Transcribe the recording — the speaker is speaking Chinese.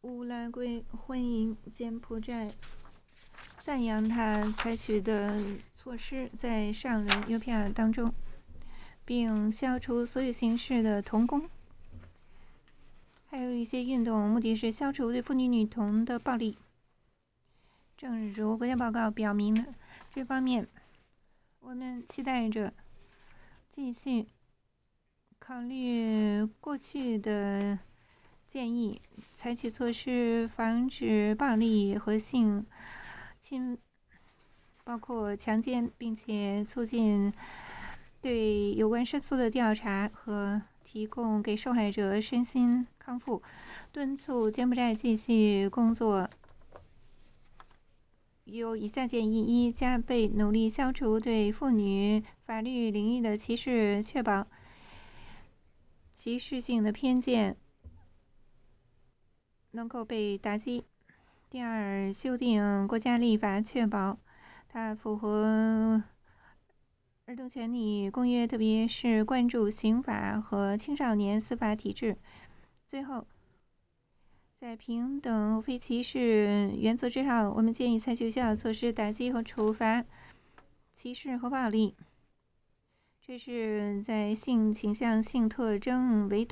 乌拉圭欢迎柬埔寨赞扬他采取的措施在上人邮票当中，并消除所有形式的童工。还有一些运动目的是消除对妇女女童的暴力。正如国家报告表明的，这方面我们期待着继续考虑过去的建议，采取措施防止暴力和性侵，包括强奸，并且促进对有关申诉的调查和提供给受害者身心康复，敦促柬埔寨继续工作。有以下建议：一、加倍努力消除对妇女法律领域的歧视，确保歧视性的偏见能够被打击。第二，修订国家立法，确保它符合儿童权利公约，特别是关注刑法和青少年司法体制。最后，在平等非歧视原则之上，我们建议采取有效措施打击和处罚歧视和暴力。这是在性倾向、性特征为